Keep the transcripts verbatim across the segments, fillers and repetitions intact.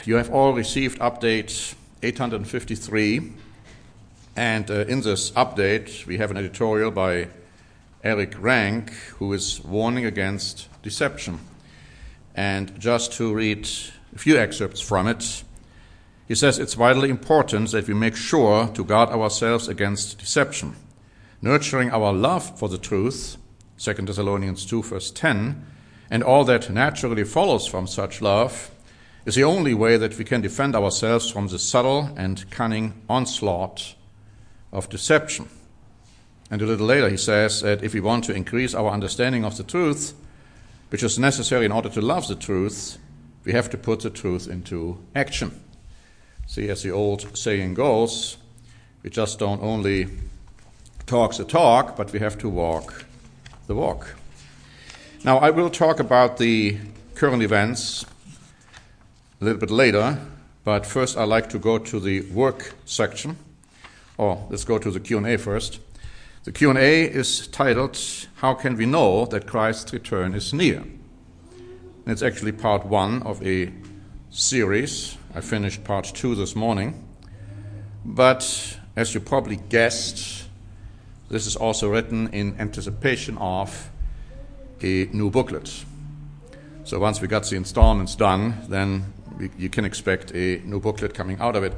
You have all received update eight hundred fifty-three, and uh, in this update we have an editorial by Eric Rank, who is warning against deception. And just to read a few excerpts from it, he says it's vitally important that we make sure to guard ourselves against deception, nurturing our love for the truth, Second Thessalonians two, verse ten, and all that naturally follows from such love, is the only way that we can defend ourselves from the subtle and cunning onslaught of deception. And a little later he says that if we want to increase our understanding of the truth, which is necessary in order to love the truth, we have to put the truth into action. See, as the old saying goes, we just don't only talk the talk, but we have to walk the walk. Now, I will talk about the current events a little bit later, but first I'd like to go to the work section. Or let's go to the Q and A first. The Q and A is titled, How Can We Know That Christ's Return is Near? And it's actually part one of a series. I finished part two this morning. But as you probably guessed, this is also written in anticipation of a new booklet. So once we got the installments done, then we, you can expect a new booklet coming out of it.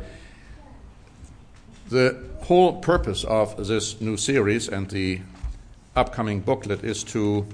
The whole purpose of this new series and the upcoming booklet is to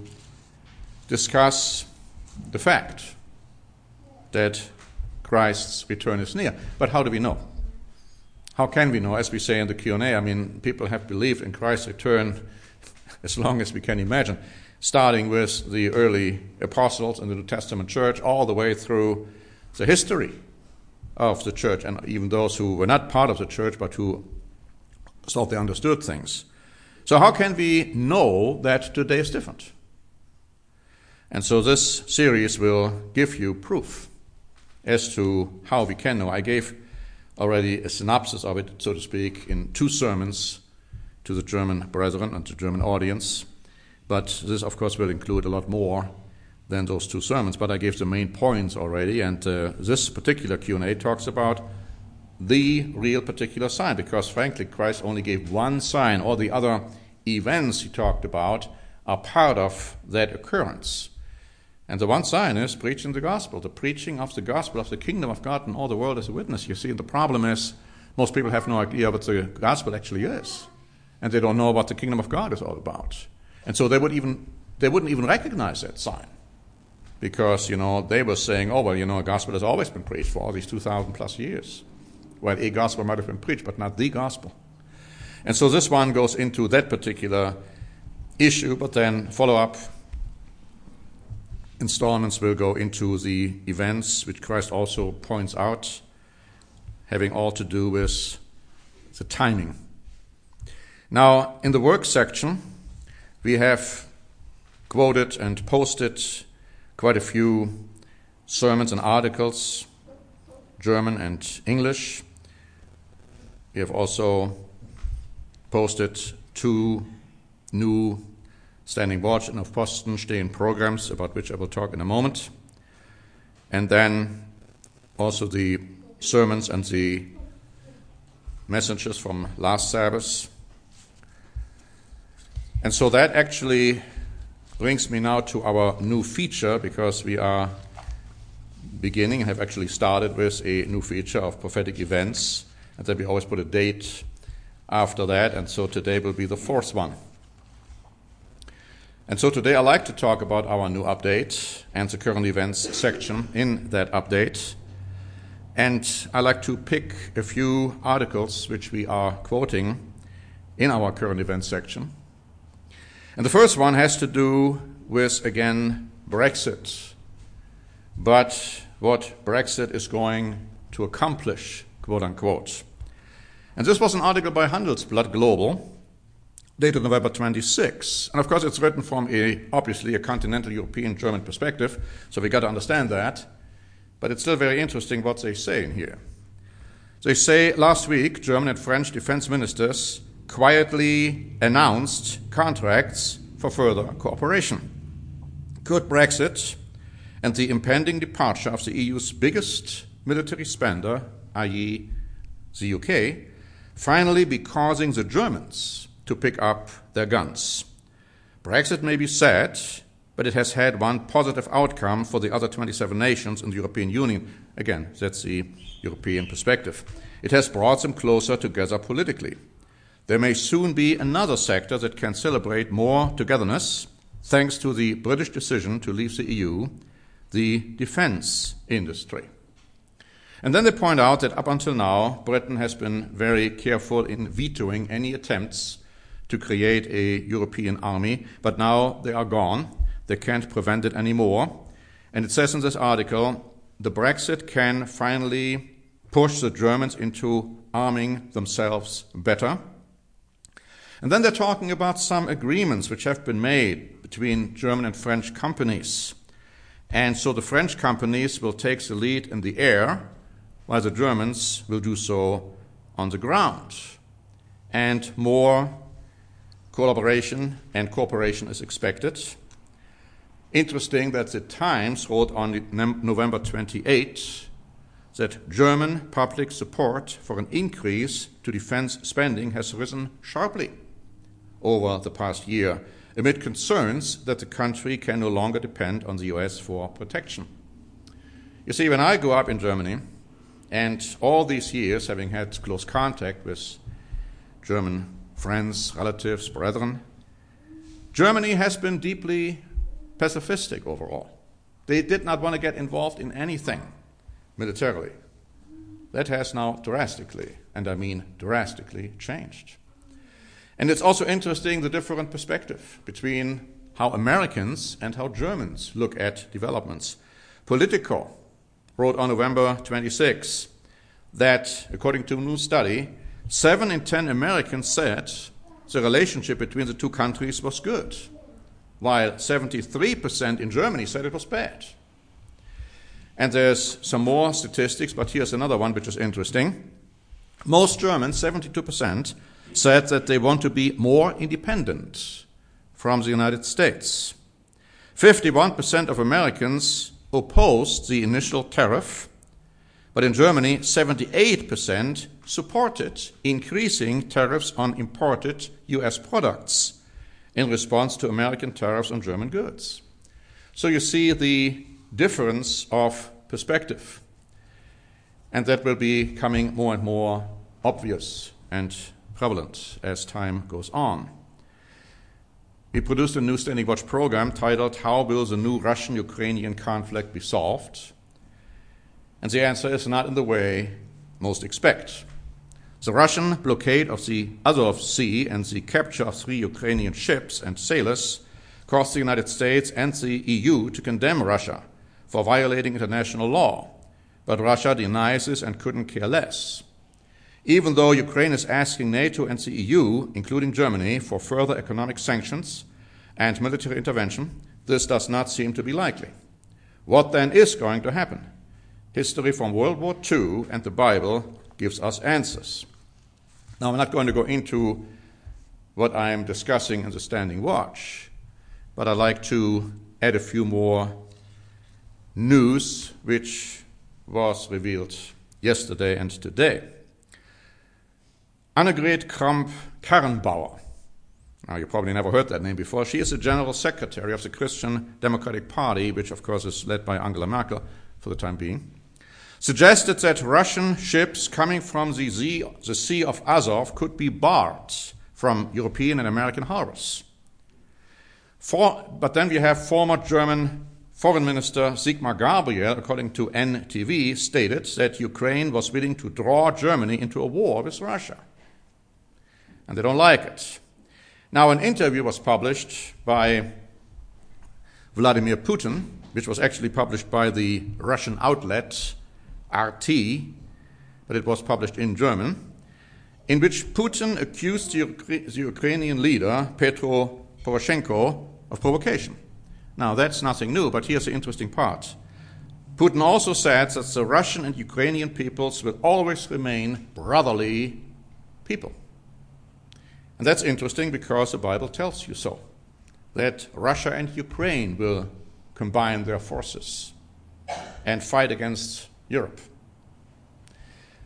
discuss the fact that Christ's return is near. But how do we know? How can we know? As we say in the Q and A, I mean, people have believed in Christ's return as long as we can imagine, starting with the early apostles in the New Testament church, all the way through the history of the church, and even those who were not part of the church but who thought they understood things. So how can we know that today is different? And so this series will give you proof as to how we can know. I gave already a synopsis of it, so to speak, in two sermons to the German brethren and the German audience. But this, of course, will include a lot more than those two sermons. But I gave the main points already, and uh, this particular Q and A talks about the real particular sign, because, frankly, Christ only gave one sign. All the other events he talked about are part of that occurrence. And the one sign is preaching the gospel, the preaching of the gospel of the kingdom of God, and all the world as a witness. You see, the problem is most people have no idea what the gospel actually is, and they don't know what the kingdom of God is all about. And so they would even they wouldn't even recognize that sign, because, you know, they were saying, oh, well, you know, a gospel has always been preached for all these two thousand plus years. Well, a gospel might have been preached, but not the gospel. And so this one goes into that particular issue, but then follow-up installments will go into the events which Christ also points out, having all to do with the timing. Now, in the work section, we have quoted and posted quite a few sermons and articles, German and English. We have also posted two new Standing Watch and of Posten stehen programs, about which I will talk in a moment. And then also the sermons and the messages from last Sabbath. And so that actually brings me now to our new feature, because we are beginning and have actually started with a new feature of prophetic events, and then we always put a date after that, and so today will be the fourth one. And so today I'd like to talk about our new update and the current events section in that update. And I'd like to pick a few articles which we are quoting in our current events section. And the first one has to do with, again, Brexit. But what Brexit is going to accomplish, quote unquote. And this was an article by Handelsblatt Global, dated November twenty-sixth. And of course it's written from a, obviously, a continental European German perspective, so we got to understand that. But it's still very interesting what they say in here. They say last week German and French defense ministers quietly announced contracts for further cooperation. Could Brexit and the impending departure of the E U's biggest military spender, that is the U K, finally be causing the Germans to pick up their guns. Brexit may be sad, but it has had one positive outcome for the other twenty-seven nations in the European Union. Again, that's the European perspective. It has brought them closer together politically. There may soon be another sector that can celebrate more togetherness thanks to the British decision to leave the E U, the defense industry. And then they point out that up until now, Britain has been very careful in vetoing any attempts to create a European army, but now they are gone. They can't prevent it anymore. And it says in this article, the Brexit can finally push the Germans into arming themselves better. And then they're talking about some agreements which have been made between German and French companies. And so the French companies will take the lead in the air, while the Germans will do so on the ground. And more collaboration and cooperation is expected. Interesting that the Times wrote on November twenty-eighth that German public support for an increase to defense spending has risen sharply over the past year, amid concerns that the country can no longer depend on the U S for protection. You see, when I grew up in Germany, and all these years having had close contact with German friends, relatives, brethren, Germany has been deeply pacifistic overall. They did not want to get involved in anything militarily. That has now drastically, and I mean drastically, changed. And it's also interesting the different perspective between how Americans and how Germans look at developments. Politico wrote on November twenty-sixth that, according to a new study, seven in ten Americans said the relationship between the two countries was good, while seventy-three percent in Germany said it was bad. And there's some more statistics, but here's another one which is interesting. Most Germans, seventy-two percent, said that they want to be more independent from the United States. fifty-one percent of Americans opposed the initial tariff, but in Germany, seventy-eight percent supported increasing tariffs on imported U S products in response to American tariffs on German goods. So you see the difference of perspective, and that will be becoming more and more obvious and prevalent as time goes on. We produced a new Standing Watch program titled, How Will the New Russian-Ukrainian Conflict Be Solved? And the answer is not in the way most expect. The Russian blockade of the Azov Sea and the capture of three Ukrainian ships and sailors caused the United States and the E U to condemn Russia for violating international law, but Russia denies this and couldn't care less. Even though Ukraine is asking NATO and the E U, including Germany, for further economic sanctions and military intervention, this does not seem to be likely. What then is going to happen? History from World War Two and the Bible gives us answers. Now, I'm not going to go into what I'm discussing in the Standing Watch, but I'd like to add a few more news which was revealed yesterday and today. Annegret Kramp-Karrenbauer. Now, you probably never heard that name before. She is the General Secretary of the Christian Democratic Party, which, of course, is led by Angela Merkel for the time being, suggested that Russian ships coming from the Sea, the sea of Azov could be barred from European and American harbors. For, but then we have former German Foreign Minister Sigmar Gabriel, according to N T V, stated that Ukraine was willing to draw Germany into a war with Russia. And they don't like it. Now, an interview was published by Vladimir Putin, which was actually published by the Russian outlet R T, but it was published in German, in which Putin accused the, Ukra- the Ukrainian leader, Petro Poroshenko, of provocation. Now, that's nothing new, but here's the interesting part. Putin also said that the Russian and Ukrainian peoples will always remain brotherly people. And that's interesting because the Bible tells you so, that Russia and Ukraine will combine their forces and fight against Europe.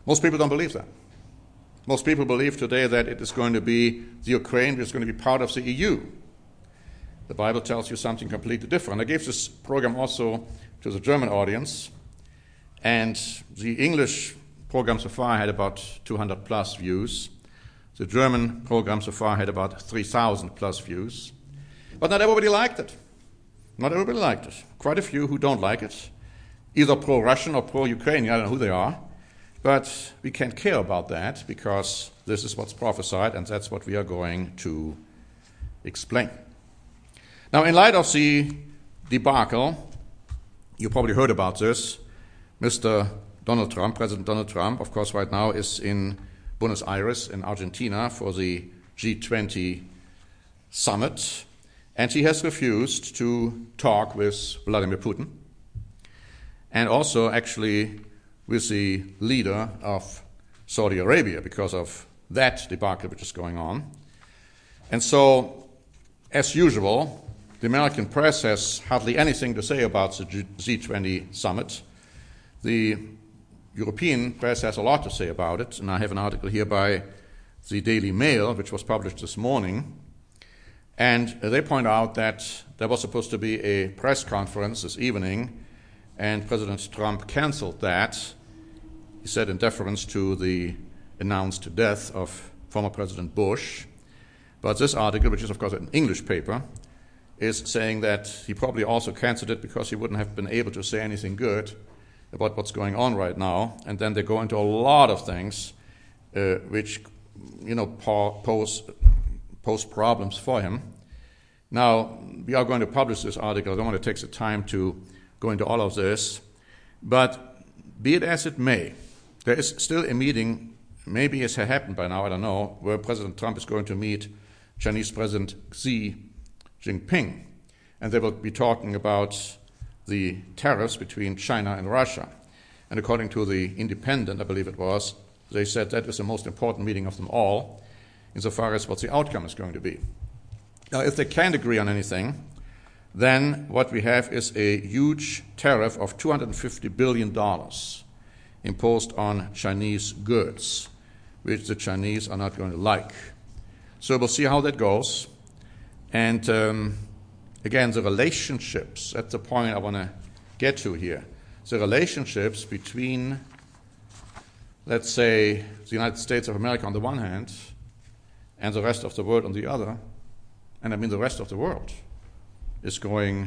Most people don't believe that. Most people believe today that it is going to be the Ukraine which is going to be part of the E U. The Bible tells you something completely different. I gave this program also to the German audience, and the English program so far had about two hundred plus views. The German program so far had about three thousand plus views. But not everybody liked it. Not everybody liked it. Quite a few who don't like it, either pro-Russian or pro-Ukrainian, I don't know who they are. But we can't care about that because this is what's prophesied, and that's what we are going to explain. Now, in light of the debacle, you probably heard about this. Mister Donald Trump, President Donald Trump, of course, right now is in Buenos Aires in Argentina for the G twenty summit, and he has refused to talk with Vladimir Putin, and also actually with the leader of Saudi Arabia because of that debacle which is going on. And so, as usual, the American press has hardly anything to say about the G twenty summit. The European press has a lot to say about it, and I have an article here by the Daily Mail, which was published this morning, and they point out that there was supposed to be a press conference this evening, and President Trump canceled that. He said in deference to the announced death of former President Bush. But this article, which is of course an English paper, is saying that he probably also canceled it because he wouldn't have been able to say anything good about what's going on right now. And then they go into a lot of things uh, which, you know, pose, pose problems for him. Now, we are going to publish this article. I don't want to take the time to go into all of this. But be it as it may, there is still a meeting, maybe it has happened by now, I don't know, where President Trump is going to meet Chinese President Xi Jinping. And they will be talking about the tariffs between China and Russia. And according to the Independent, I believe it was, they said that is the most important meeting of them all, insofar as what the outcome is going to be. Now, if they can't agree on anything, then what we have is a huge tariff of two hundred fifty billion dollars imposed on Chinese goods, which the Chinese are not going to like. So we'll see how that goes. And um, again, the relationships, that's the point I want to get to here. The relationships between, let's say, the United States of America on the one hand and the rest of the world on the other, and I mean the rest of the world, is going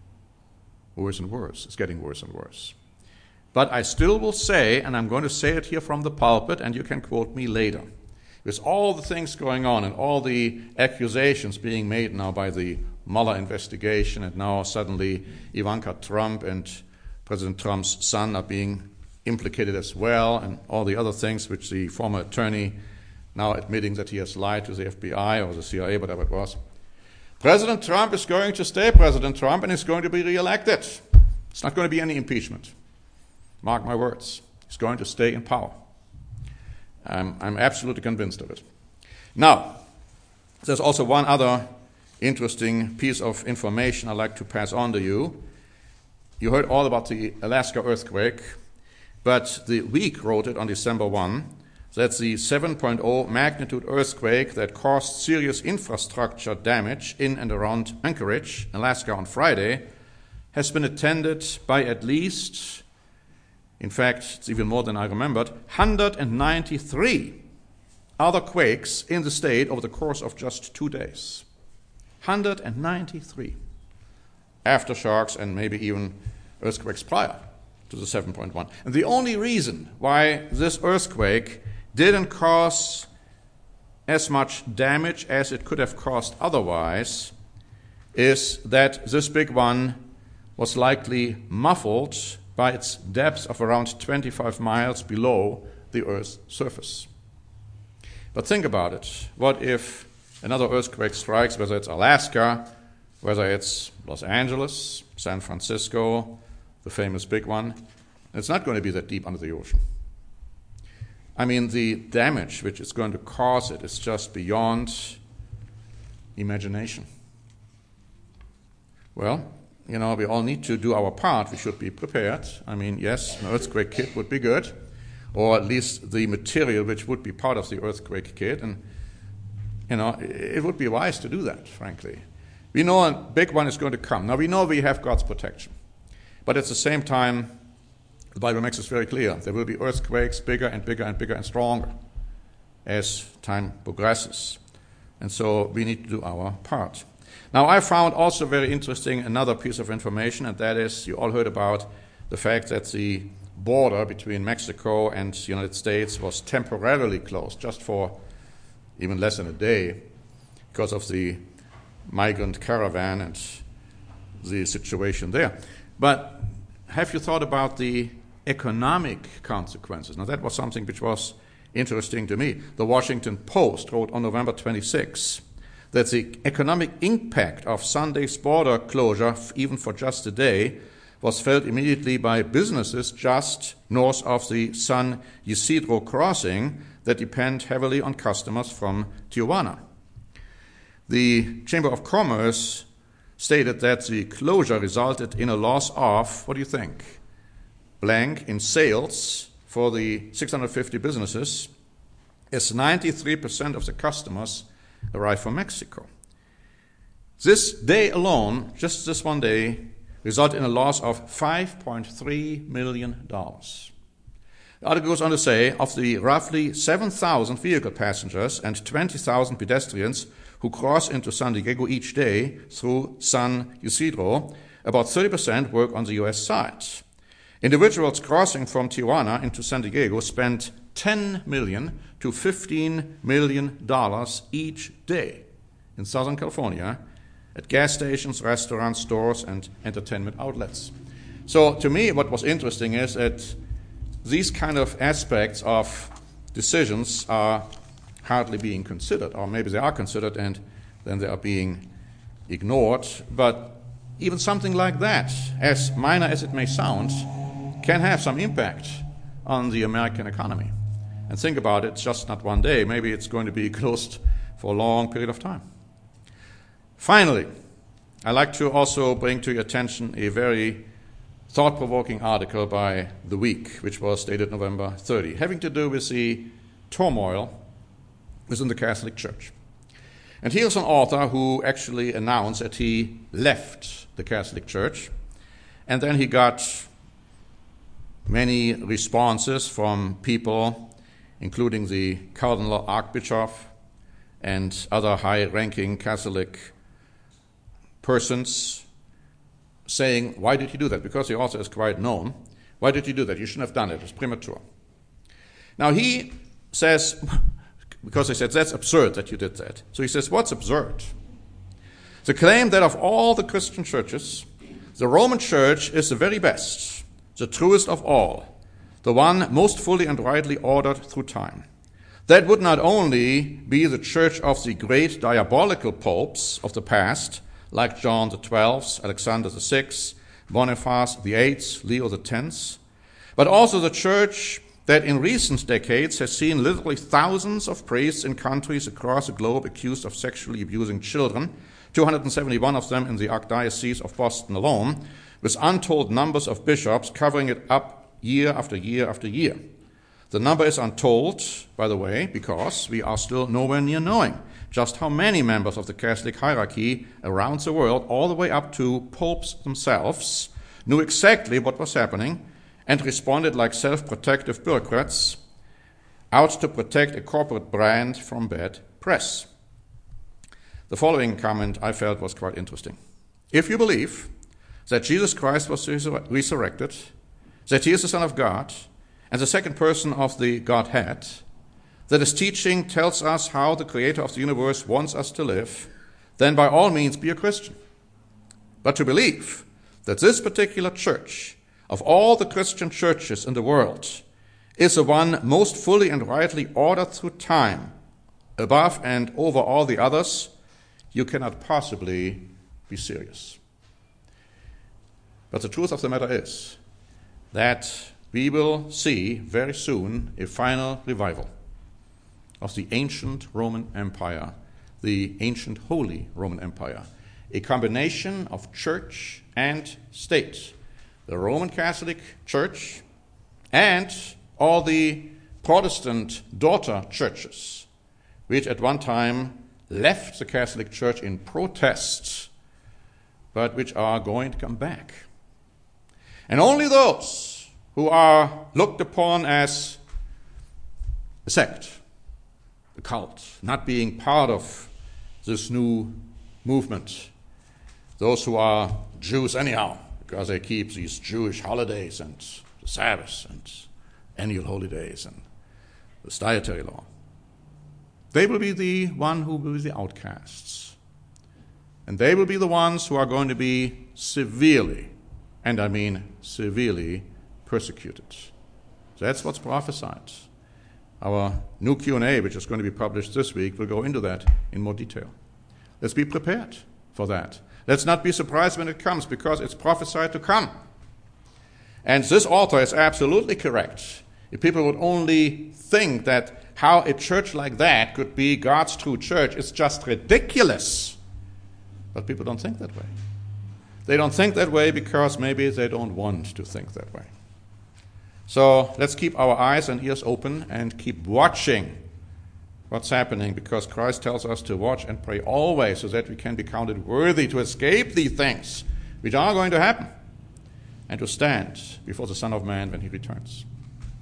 worse and worse. It's getting worse and worse. But I still will say, and I'm going to say it here from the pulpit, and you can quote me later, with all the things going on and all the accusations being made now by the Mueller investigation, and now suddenly Ivanka Trump and President Trump's son are being implicated as well, and all the other things which the former attorney now admitting that he has lied to the F B I or the C I A, whatever it was. President Trump is going to stay President Trump and is going to be reelected. It's not going to be any impeachment. Mark my words. He's going to stay in power. I'm, I'm absolutely convinced of it. Now, there's also one other interesting piece of information I'd like to pass on to you. You heard all about the Alaska earthquake, but the Week wrote it on December first that the seven point oh magnitude earthquake that caused serious infrastructure damage in and around Anchorage, Alaska on Friday, has been attended by at least, in fact, it's even more than I remembered, one hundred ninety-three other quakes in the state over the course of just two days. one hundred ninety-three. Aftershocks and maybe even earthquakes prior to the seven point one. And the only reason why this earthquake didn't cause as much damage as it could have caused otherwise is that this big one was likely muffled by its depth of around twenty-five miles below the Earth's surface. But think about it. What if another earthquake strikes, whether it's Alaska, whether it's Los Angeles, San Francisco, the famous big one? It's not going to be that deep under the ocean. I mean, the damage which is going to cause it is just beyond imagination. Well, you know, we all need to do our part. We should be prepared. I mean, yes, an earthquake kit would be good. or at least the material which would be part of the earthquake kit. And, you know, it would be wise to do that, frankly. We know a big one is going to come. Now, we know we have God's protection. But at the same time, the Bible makes it very clear. There will be earthquakes bigger and bigger and bigger and stronger as time progresses. And so we need to do our part. Now, I found also very interesting another piece of information, and that is, you all heard about the fact that the border between Mexico and the United States was temporarily closed, just for even less than a day, because of the migrant caravan and the situation there. But have you thought about the economic consequences? Now, that was something which was interesting to me. The Washington Post wrote on November twenty-sixth that the economic impact of Sunday's border closure, even for just a day, was felt immediately by businesses just north of the San Ysidro crossing that depend heavily on customers from Tijuana. The Chamber of Commerce stated that the closure resulted in a loss of, what do you think, blank in sales for the six hundred fifty businesses, as ninety-three percent of the customers arrived from Mexico. This day alone, just this one day, resulted in a loss of five point three million dollars. The article goes on to say, of the roughly seven thousand vehicle passengers and twenty thousand pedestrians who cross into San Diego each day through San Ysidro, about thirty percent work on the U S side. Individuals crossing from Tijuana into San Diego spend ten million dollars to fifteen million dollars each day in Southern California at gas stations, restaurants, stores, and entertainment outlets. So to me, what was interesting is that these kind of aspects of decisions are hardly being considered, or maybe they are considered and then they are being ignored. But even something like that, as minor as it may sound, can have some impact on the American economy. And think about it, it's just not one day. Maybe it's going to be closed for a long period of time. Finally, I'd like to also bring to your attention a very thought-provoking article by The Week, which was dated November thirtieth, having to do with the turmoil within the Catholic Church. And here's an author who actually announced that he left the Catholic Church, and then he got many responses from people, including the Cardinal Archbishop and other high-ranking Catholic persons, saying, why did he do that? Because the author is quite known. Why did you do that? You shouldn't have done it. It's premature. Now he says, because they said, that's absurd that you did that. So he says, what's absurd? The claim that of all the Christian churches, the Roman Church is the very best, the truest of all, the one most fully and rightly ordered through time. That would not only be the church of the great diabolical popes of the past, like John the Twelfth, Alexander the Sixth, Boniface the Eighth, Leo the Tenth, but also the church that in recent decades has seen literally thousands of priests in countries across the globe accused of sexually abusing children, two hundred seventy-one of them in the Archdiocese of Boston alone, with untold numbers of bishops covering it up year after year after year. The number is untold, by the way, because we are still nowhere near knowing just how many members of the Catholic hierarchy around the world, all the way up to popes themselves, knew exactly what was happening and responded like self-protective bureaucrats out to protect a corporate brand from bad press. The following comment I felt was quite interesting. If you believe that Jesus Christ was resur- resurrected, that he is the Son of God, and the second person of the Godhead, that his teaching tells us how the Creator of the universe wants us to live, then by all means be a Christian. But to believe that this particular church, of all the Christian churches in the world, is the one most fully and rightly ordered through time, above and over all the others, you cannot possibly be serious. But the truth of the matter is that we will see very soon a final revival of the ancient Roman Empire, the ancient Holy Roman Empire, a combination of church and state, the Roman Catholic Church and all the Protestant daughter churches, which at one time left the Catholic Church in protest, but which are going to come back. And only those who are looked upon as a sect, a cult, not being part of this new movement, those who are Jews anyhow, because they keep these Jewish holidays and the Sabbath and annual holidays and the dietary law, they will be the one who will be the outcasts. And they will be the ones who are going to be severely, and I mean severely, persecuted. That's what's prophesied. Our new Q and A, which is going to be published this week, will go into that in more detail. Let's be prepared for that. Let's not be surprised when it comes, because it's prophesied to come. And this author is absolutely correct. If people would only think that how a church like that could be God's true church, it's just ridiculous. But people don't think that way. They don't think that way because maybe they don't want to think that way. So let's keep our eyes and ears open and keep watching what's happening, because Christ tells us to watch and pray always so that we can be counted worthy to escape these things which are going to happen and to stand before the Son of Man when he returns.